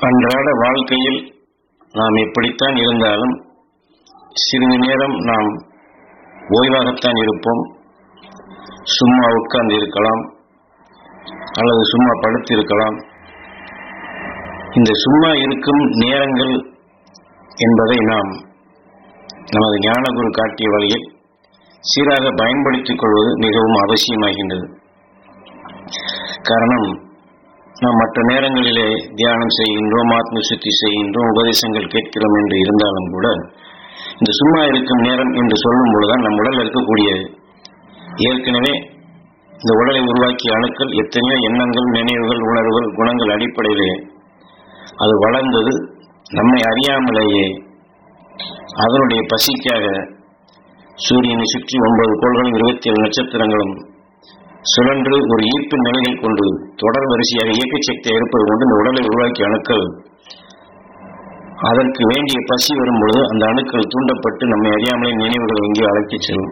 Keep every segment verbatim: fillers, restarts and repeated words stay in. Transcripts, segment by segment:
அன்றாட வாழ்க்கையில் நாம் எப்படித்தான் இருந்தாலும் சிறிது நேரம் நாம் ஓய்வாகத்தான் இருப்போம். சும்மா உட்கார்ந்து இருக்கலாம் அல்லது சும்மா படுத்து இருக்கலாம். இந்த சும்மா இருக்கும் நேரங்கள் என்பதை நாம் நமது ஞானகுரு காட்டிய வழியில் சீராக பயன்படுத்திக் கொள்வது மிகவும் அவசியமாகின்றது. காரணம், நாம் மற்ற நேரங்களிலே தியானம் செய்கின்றோம், ஆத்ம சுத்தி செய்கின்றோம், உபதேசங்கள் கேட்கிறோம் என்று இருந்தாலும் கூட இந்த சும்மா இருக்கும் நேரம் என்று சொல்லும் பொழுதுதான் நம் உடலில் இருக்கக்கூடிய ஏற்கனவே இந்த உடலை உருவாக்கிய அணுக்கள் எத்தனையோ எண்ணங்கள், நினைவுகள், உணர்வுகள், குணங்கள் அடிப்படையிலே அது வளர்ந்தது. நம்மை அறியாமலேயே அதனுடைய பசிக்காக சூரியனை சுற்றி ஒன்பது கோள்களும் இருபத்தி ஏழு நட்சத்திரங்களும் சுழன்று ஒரு ஈர்ப்பு நிலையில் கொண்டு தொடர் வரிசையாக இயக்க சக்தியை இருப்பது கொண்டு இந்த உடலை உருவாக்கிய அணுக்கள் அதற்கு வேண்டிய பசி வரும்பொழுது அந்த அணுக்கள் தூண்டப்பட்டு நம்மை அறியாமலே நினைவுகள் எங்கேயோ அழைத்துச் செல்லும்.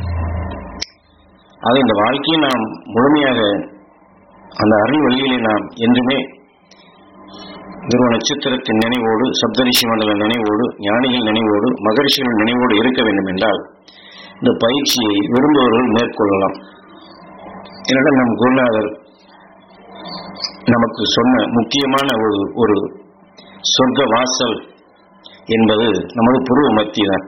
ஆக இந்த வாழ்க்கையை நாம் முழுமையாக அந்த அருள் வழியிலே நாம் என்றுமே துருவ நட்சத்திரத்தின் நினைவோடு, சப்தரிஷி மண்டல நினைவோடு, ஞானிகள் நினைவோடு, மகரிஷிகள் நினைவோடு இருக்க வேண்டும் என்றால் இந்த பயிற்சியை விரும்புபவர்கள் மேற்கொள்ளலாம். என்னிடம் நம் குருநாதர் நமக்கு சொன்ன முக்கியமான ஒரு ஒரு சொர்க்க வாசல் என்பது நமது புருவ மத்தி தான்.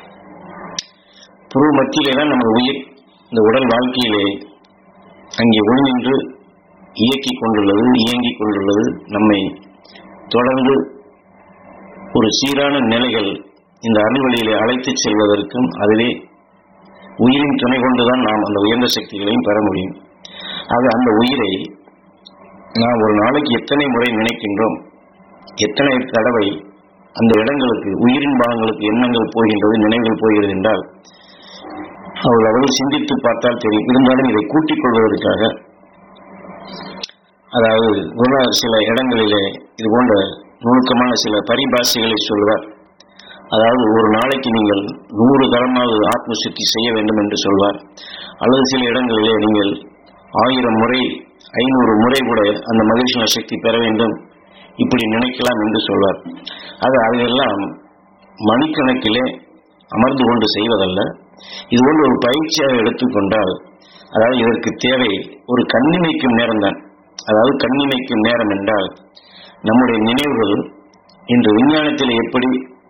புருவ மத்தியிலே தான் நமது உயிர் இந்த உடல் வாழ்க்கையிலே அங்கே ஒளிநின்று இயக்கிக் கொண்டுள்ளது, இயங்கிக் கொண்டுள்ளது. நம்மை தொடர்ந்து ஒரு சீரான நிலைகள் இந்த அருள்வழியிலே அழைத்துச் செல்வதற்கும் அதுவே உயிரின் துணை கொண்டுதான் நாம் அந்த உயர்ந்த சக்திகளையும் பெற முடியும். ஆக அந்த உயிரை நாம் ஒரு நாளைக்கு எத்தனை முறை நினைக்கின்றோம், எத்தனை தடவை அந்த இடங்களுக்கு, உயிரின் பாகங்களுக்கு எண்ணங்கள் போகின்றது, நினைவுகள் போகிறது என்றால் அவர்கள் அவர்கள் சிந்தித்து பார்த்தால் தெரியும். இருந்தாலும் இதை கூட்டிக் கொள்வதற்காக, அதாவது குருநாதர் சில இடங்களிலே இது போன்ற நுணுக்கமான சில பரிபாஷைகளை சொல்வார். அதாவது ஒரு நாளைக்கு நீங்கள் நூறு தரமாவது ஆத்ம சுத்தி செய்ய வேண்டும் என்று சொல்வார். அல்லது சில இடங்களிலே நீங்கள் ஆயிரம் முறை, ஐநூறு முறை கூட அந்த மகிழ்ச்சியான சக்தி பெற வேண்டும் இப்படி நினைக்கலாம் என்று சொல்வார். அது அதையெல்லாம் மணிக்கணக்கிலே அமர்ந்து கொண்டு செய்வதல்ல. இது போன்ற ஒரு பயிற்சியாக எடுத்துக்கொண்டால், அதாவது இதற்கு தேவை ஒரு கண்ணிமைக்கும் நேரம்தான். அதாவது கண்ணிமைக்கும் நேரம் என்றால் நம்முடைய நினைவுகள் இன்று விஞ்ஞானத்தில் எப்படி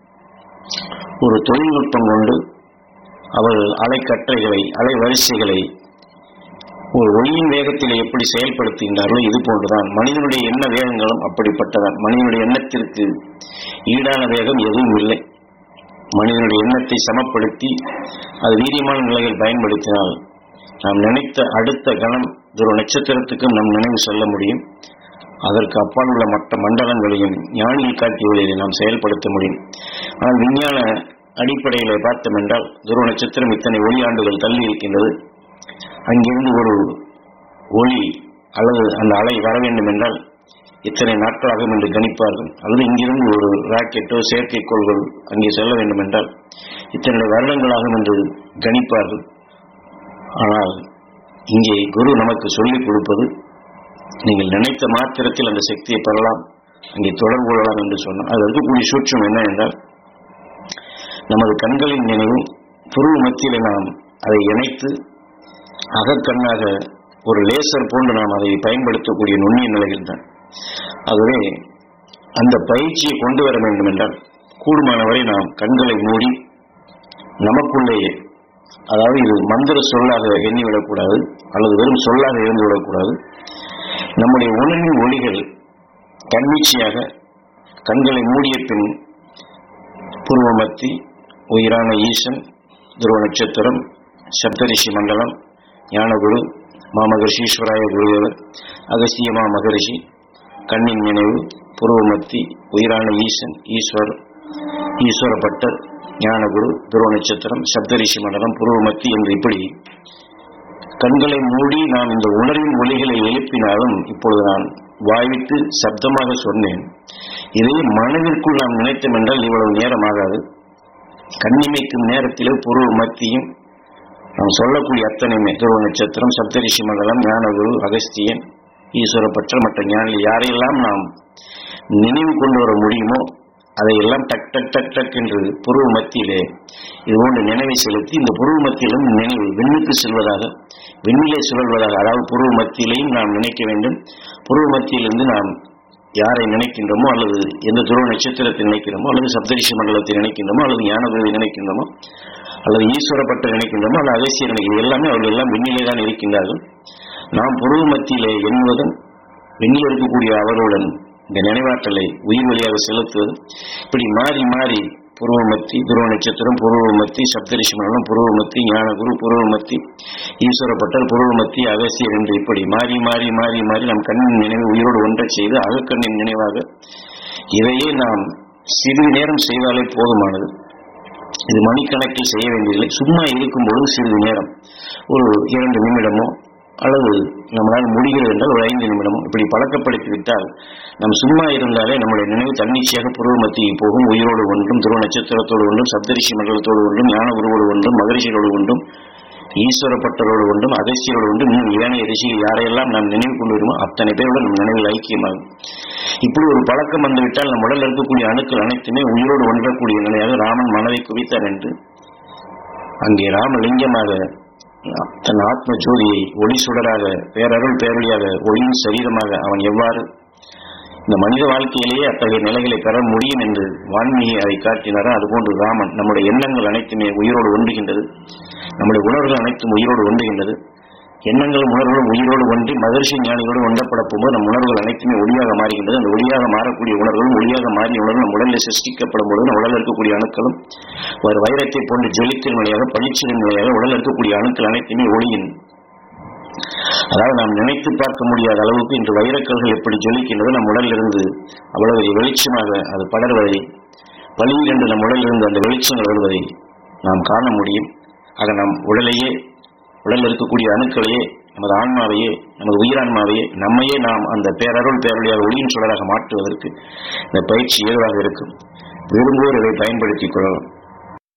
ஒரு தொழில்நுட்பம் கொண்டு அவர்கள் அலைக்கற்றைகளை, அலை வரிசைகளை ஒரு ஒளியின் வேகத்தில் எப்படி செயல்படுத்துகின்றார்களோ இது போன்றுதான் மனிதனுடைய எண்ண வேகங்களும் அப்படிப்பட்டதான். மனிதனுடைய எண்ணத்திற்கு ஈடான வேகம் எதுவும் இல்லை. மனிதனுடைய எண்ணத்தை சமப்படுத்தி அது வீரியமான நிலையில் பயன்படுத்தினால் நாம் நினைத்த அடுத்த கணம் துருவ நட்சத்திரத்துக்கும் நம் நினைவு செல்ல முடியும். அதற்கு அப்பால் உள்ள மற்ற மண்டலங்களையும் ஞானிகள் காட்டிய வழியை நாம் செயல்படுத்த முடியும். ஆனால் விஞ்ஞான அடிப்படையிலே பார்த்தோம் என்றால் துருவ நட்சத்திரம் இத்தனை ஒளி ஆண்டுகள் தள்ளி இருக்கின்றது. அங்கிருந்து ஒரு ஒளி அல்லது அந்த அலை வர வேண்டும் என்றால் இத்தனை நாட்களாகும் என்று கணிப்பார்கள். அல்லது இங்கிருந்து ஒரு ராக்கெட்டோ செயற்கைக்கோள்கள் அங்கே செல்ல வேண்டும் என்றால் இத்தனை வருடங்களாகும் என்று கணிப்பார்கள். ஆனால் இங்கே குரு நமக்கு சொல்லிக் கொடுப்பது, நீங்கள் நினைத்த மாத்திரத்தில் அந்த சக்தியை பெறலாம், அங்கே தொடர்பு கொள்ளலாம் என்று சொன்னார். அது இருக்கக்கூடிய சூட்சம் என்ன என்றால், நமது கண்களின் நினைவு புருவ மத்தியிலே நாம் அதை இணைத்து அகக்கண்ணாக ஒரு லேசர் போன்று நாம் அதை பயன்படுத்தக்கூடிய நுண்ணிய நிலையில் தான். ஆகவே அந்த பயிற்சியை கொண்டு வர வேண்டும் என்றால் கூடுமானவரை நாம் கண்களை மூடி நமக்குள்ளேயே, அதாவது இது மந்திர சொல்லாக எண்ணிவிடக்கூடாது அல்லது வெறும் சொல்லாக இருந்துவிடக்கூடாது. நம்முடைய உணர்வின் ஒளிகள் தன்னிச்சையாக கண்களை மூடிய பின் பூர்வ மத்தி, உயிரான ஈசன், துருவ நட்சத்திரம், சப்தரிஷி மண்டலம், ஞானகுரு, மாமகரிஷி, ஈஸ்வராய குருதேவர், அகஸ்திய மா மகரிஷி, கண்ணின் நினைவு, பூர்வ மத்தி, உயிரான ஈசன், ஈஸ்வர், ஈஸ்வரப்பட்டர், ஞானகுரு, துருவ நட்சத்திரம், சப்தரிஷி மண்டலம், பூர்வ மத்தி என்று இப்படி கண்களை மூடி நாம் இந்த உணர்வின் ஒளிகளை எழுப்பினாலும், இப்பொழுது நான் வாய்விட்டு சப்தமாக சொன்னேன், இதை மனதிற்குள் நாம் நினைத்தோம் என்றால் இவ்வளவு நேரம் ஆகாது. கண்ணிமைக்கும் நேரத்திலே பூர்வ மத்தியும் நாம் சொல்லக்கூடிய அத்தனையுமே துருவ நட்சத்திரம், சப்தரிஷி மண்டலம், ஞானகுரு, அகஸ்தியன், ஈஸ்வரப்பற்ற மற்ற ஞானிகள் யாரையெல்லாம் நாம் நினைவு கொண்டு வர முடியுமோ அதையெல்லாம் டக் டக் டக் டக் என்று புருவ மத்தியிலே இதுபோன்ற நினைவை செலுத்தி இந்த புருவ மத்தியிலும் நினைவு விண்ணுக்கு செல்வதாக, விண்ணிலே சுழல்வதாக, அதாவது புருவ மத்தியிலையும் நாம் நினைக்க வேண்டும். புருவ மத்தியிலிருந்து நாம் யாரை நினைக்கின்றோமோ அல்லது எந்த துருவ நட்சத்திரத்தை நினைக்கிறோமோ அல்லது சப்தரிஷி மண்டலத்தை நினைக்கின்றோமோ அல்லது ஞானகுருவை நினைக்கின்றோமோ அல்லது ஈஸ்வரப்பட்ட நினைக்கின்றோமோ அல்லது அகசியர் நினைக்கின்றோம், எல்லாமே அவர்கள் எல்லாம் விண்ணிலே தான் இருக்கின்றார்கள். நாம் புருவ மத்தியிலே எண்ணுவதும் விண்ணில் இருக்கக்கூடிய அவர்களுடன் இந்த நினைவாற்றலை உயிர் வழியாக செலுத்துவதும் இப்படி மாறி மாறி புருவமத்தி, துருவ நட்சத்திரம் புருவமத்தி, சப்தரிஷி மண்டலம் புருவமத்தி, ஞானகுரு புருவமத்தி, ஈஸ்வரப்பட்டர் புருவமத்தி, அகசியர் என்று இப்படி மாறி மாறி மாறி மாறி நம் கண்ணின் நினைவு உயிரோடு ஒன்றச் செய்து அகக்கண்ணின் நினைவாக இதையே நாம் சிறிது நேரம் செய்தாலே போதுமானது. இது மணிக்கணக்கில் செய்ய வேண்டியதில்லை. சும்மா இருக்கும் பொழுது சிறிது நேரம், ஒரு இரண்டு நிமிடமோ அல்லது நம்மளால் முடிகிறது என்றால் ஒரு ஐந்து நிமிடமோ இப்படி பழக்கப்படுத்திவிட்டால் நம் சும்மா இருந்தாலே நம்முடைய நினைவு தன்னிச்சையாக புருவ மத்தியில் போகும். உயிரோடு ஒன்றும், துருவ நட்சத்திரத்தோடு ஒன்றும், சப்தரிஷி மண்டலத்தோடு ஒன்றும், ஞான குருவோடு ஒன்றும், மகரிஷிகளோடு ஒன்றும், ஈஸ்வரப்பட்டரோடு ஒன்றும், அகசியரோடு ஒன்றும், இன்னும் ஏனைய ரிஷிகள் யாரையெல்லாம் நாம் நினைவு கொண்டு வருமோ அத்தனை பேரோடு நம் நினைவில் ஐக்கியமாகும். இப்படி ஒரு பழக்கம் வந்துவிட்டால் நம் உடலில் இருக்கக்கூடிய அணுக்கள் அனைத்துமே உயிரோடு ஒன்றக்கூடிய நிலையாக ராமன் மனதை குவித்தார் என்று அங்கே ராமலிங்கமாக தன் ஆத்ம ஜோதியை ஒளி சுடராக பேரருள் பேரொழியாக ஒளியின் சரீரமாக அவன் எவ்வாறு இந்த மனித வாழ்க்கையிலேயே அத்தகைய நிலைகளை பெற முடியும் என்று வான்மீகி அதை காட்டினாரோ அதுபோன்று ராமன் நம்முடைய எண்ணங்கள் அனைத்துமே உயிரோடு ஒன்றுகின்றது, நம்முடைய உணர்வுகள் அனைத்தும் உயிரோடு ஒன்றுகின்றது. எண்ணங்களும் உணர்வுகளும் உயிரோடு ஒன்றி மகரிஷி ஞானிகளோடு ஒன்றப்பட போகும்போது நம் உணர்வுகள் அனைத்துமே ஒளியாக மாறுகின்றது. அந்த ஒளியாக மாறக்கூடிய உணர்வுகளும் ஒளியாக மாறிய உணர்வு நம் உடலில் சிருஷ்டிக்கப்படும் பொழுது நம் உடலில் இருக்கக்கூடிய அணுக்களும் ஒரு வைரத்தை போன்று ஜொலித்தின் நிலையாக பளிச்சின் நிலையாக உடலில் இருக்கக்கூடிய அணுக்கள் அனைத்துமே ஒளியின், அதாவது நாம் நினைத்து பார்க்க முடியாத அளவுக்கு இன்று வைரக்கல்கள் எப்படி ஜொலிக்கின்றது நம் உடலிலிருந்து அவ்வளவு வெளிச்சமாக அது படர்வதை, பளியில் என்று நம் உடலிலிருந்து அந்த வெளிச்சங்கள் வருவதை நாம் காண முடியும். ஆக நம் உடலையே, உடலில் இருக்கக்கூடிய அணுக்களையே, நமது ஆன்மாவையே, நமது உயிரான்மாவையே, நம்மையே நாம் அந்த பேரருள் பேரொழியாக ஒளியின் சுடராக மாற்றுவதற்கு இந்த பயிற்சி ஏதுவாக இருக்கும். விரும்புவோர் இதை பயன்படுத்திக் கொள்ளலாம்.